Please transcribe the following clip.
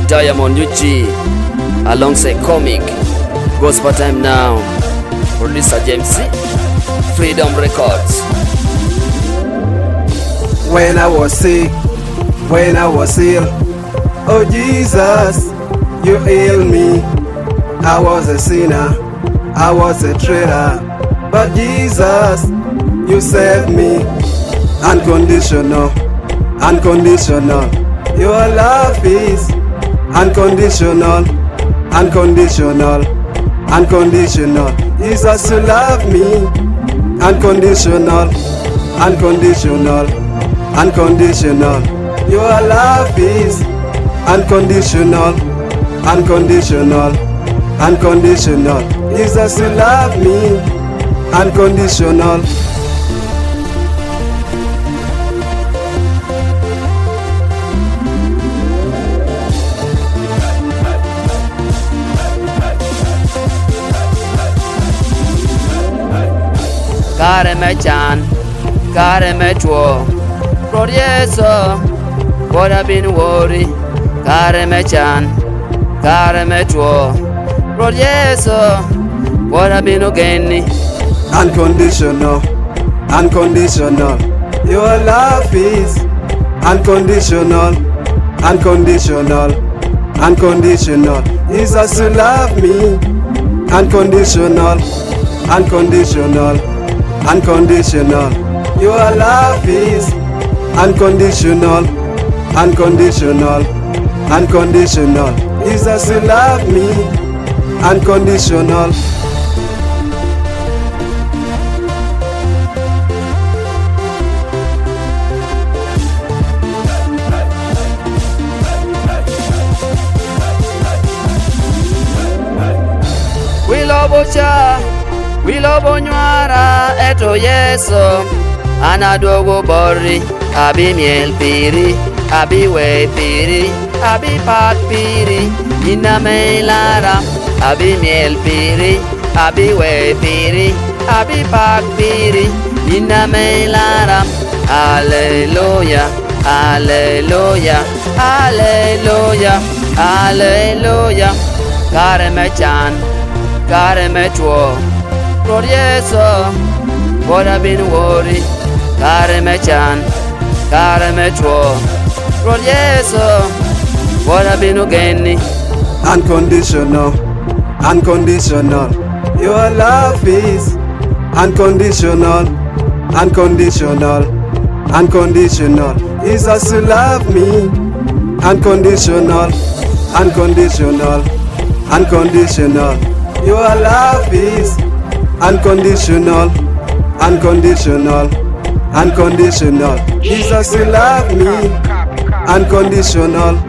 Diamond UG alongside Comic. Gospel time now. Producer James C. Freedom Records. When I was sick, when I was ill, oh Jesus, you healed me. I was a sinner, I was a traitor, but Jesus, you saved me. Unconditional, unconditional. Your love is unconditional, unconditional, unconditional. Jesus, you love me. Unconditional, unconditional, unconditional. Your love is unconditional, unconditional, unconditional. Jesus, you love me. Unconditional. Kare me chan, kare me chwo. Lord Yeso, what I've been worry. Kare me chan, kare me chwo. Lord Yeso, what I've been ogeni. Unconditional, unconditional. Your love is unconditional, unconditional, unconditional. Jesus, you love me. Unconditional, unconditional, unconditional. Your love is unconditional, unconditional, unconditional. Jesus, you love me. Unconditional. We love Onywara eto Yeso. Anadogo bori, abi miel piri, abi we piri, abi pat piri. Ina me lara, abi miel piri, abi we piri, abi pat piri. Ina me lara. Hallelujah, hallelujah, hallelujah, hallelujah. Kare me chan, kare me chwo. Lord Yeso, what I've been worry. Kare me chan, kare me chwo. Lord Yeso, what I've been ogeni. Unconditional, unconditional. Your love is unconditional, unconditional, unconditional. Jesus, you love me. Unconditional, unconditional, unconditional. Your love is unconditional, unconditional, unconditional. Jesus, you love me. Unconditional.